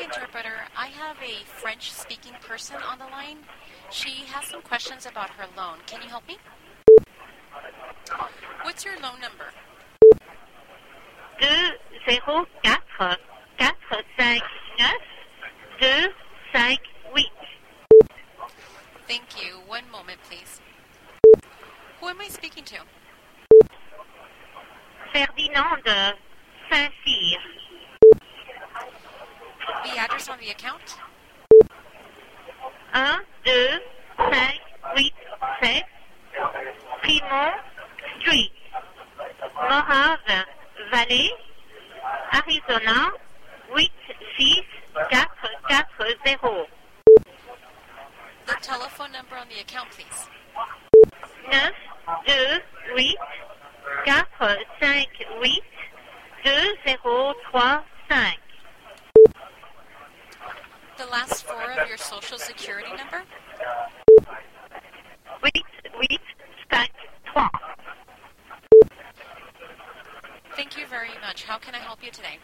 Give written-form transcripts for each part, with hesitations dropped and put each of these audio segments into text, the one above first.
interpreter. I have a French-speaking person on the line. She has some questions about her loan. Can you help me? What's your loan number? 204-459-258. Thank you. One moment, please. Who am I speaking to? Ferdinand de Saint-Cyr. The address on the account? 12587 Fremont Street, Mojave Valley, Arizona 86440. The telephone number on the account, please. 928-458-2035. The last four of your social security number? 8853. Thank you very much. How can I help you today?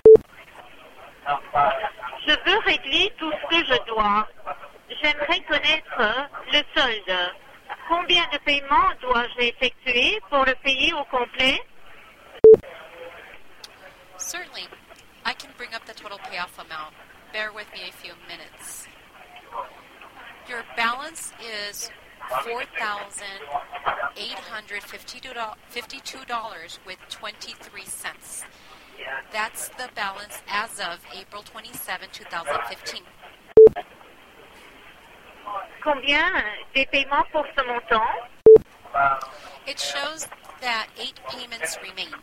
Je veux régler tout ce que je dois. J'aimerais connaître le solde. Combien de paiements dois-je effectuer pour le payer au complet? Certainly. I can bring up the total payoff amount. Bear with me a few minutes. Your balance is $4,852 with 23 cents. That's the balance as of April 27, 2015. Combien des paiements pour ce montant? It shows that 8 payments remain.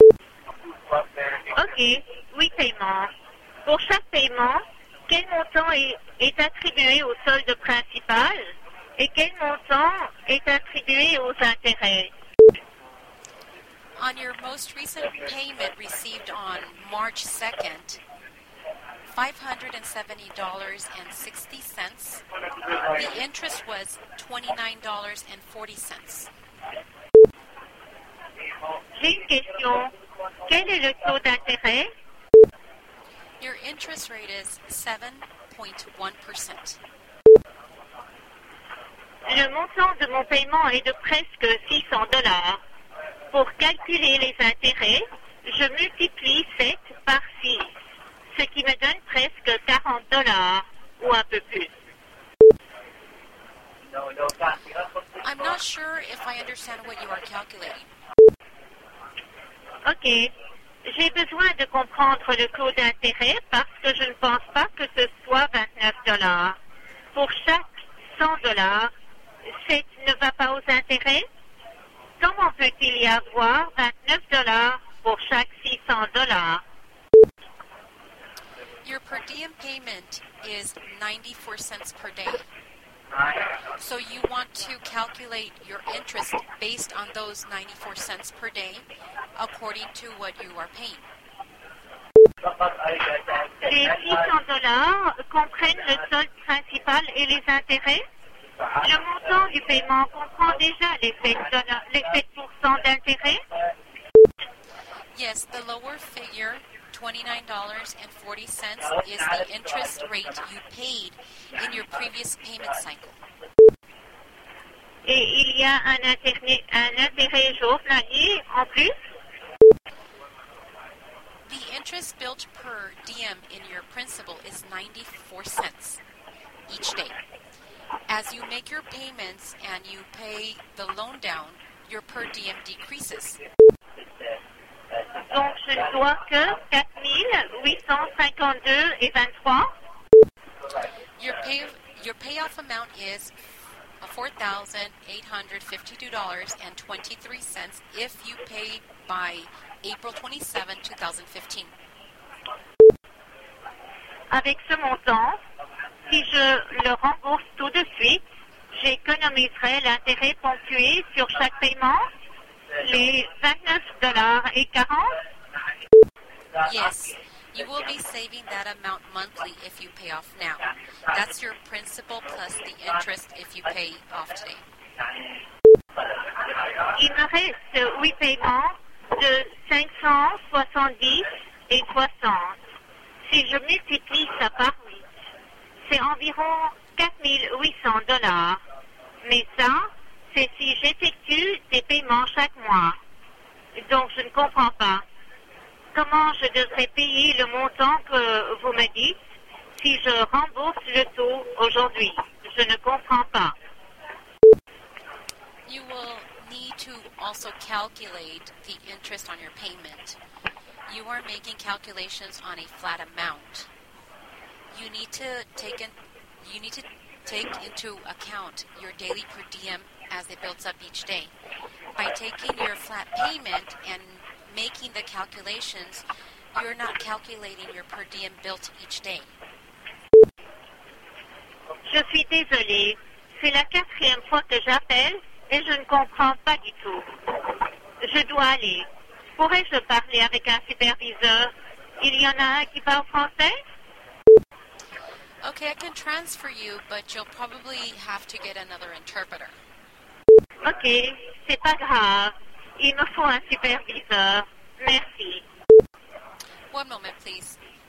OK, 8 paiements. Pour chaque paiement, quel montant est attribué au solde principal et quel montant est attribué aux intérêts? On your most recent payment received on March 2nd, $570.60. The interest was $29.40. J'ai une question. Quel est le taux d'intérêt? Your interest rate is 7.1%. Le montant de mon paiement est de presque $600. Pour calculer les intérêts, je multiplie 7 par 6, ce qui me donne presque $40 ou un peu plus. I'm not sure if I understand what you are calculating. OK. J'ai besoin de comprendre le taux d'intérêt parce que je ne pense pas que ce soit $29. Pour chaque $100, 7 ne va pas aux intérêts? Comment peut-il y avoir $29 pour chaque $600? Your per diem payment is 94 cents per day. So you want to calculate your interest based on those 94 cents per day according to what you are paying. Les $600 comprennent le solde principal et les intérêts? Le montant du paiement comprend déjà les 7% d'intérêt? Yes, the lower figure, $29.40, is the interest rate you paid in your previous payment cycle. Et il y a un intérêt journalier en plus? The interest billed per diem in your principal is 94 cents each day. As you make your payments and you pay the loan down, your per diem decreases. Donc je ne dois que 4 852,23. Your payoff amount is $4,852.23 if you pay by April 27, 2015. Avec ce montant, si je le rembourse tout de suite, j'économiserai l'intérêt ponctué sur chaque paiement, les $29,40. Yes, you will be saving that amount monthly if you pay off now. That's your principal plus the interest if you pay off today. Il me reste 8 paiements de 570,60. Si je multiplie ça par 8, c'est environ 4 800 $. Mais ça, c'est si j'effectue des paiements chaque mois. Donc, je ne comprends pas. Comment je devrais payer le montant que vous me dites si je rembourse le taux aujourd'hui? Je ne comprends pas. You will need to also calculate the interest on your payment. You are making calculations on a flat amount. You need to take into account your daily per diem as it builds up each day. By taking your flat payment and making the calculations, you're not calculating your per diem built each day. Je suis désolée. C'est la 4e fois que j'appelle et je ne comprends pas du tout. Je dois aller. Pourrais-je parler avec un superviseur? Il y en a un qui parle français? Okay, I can transfer you, but you'll probably have to get another interpreter. Ok, c'est pas grave. Il me faut un superviseur. Merci. One moment, please.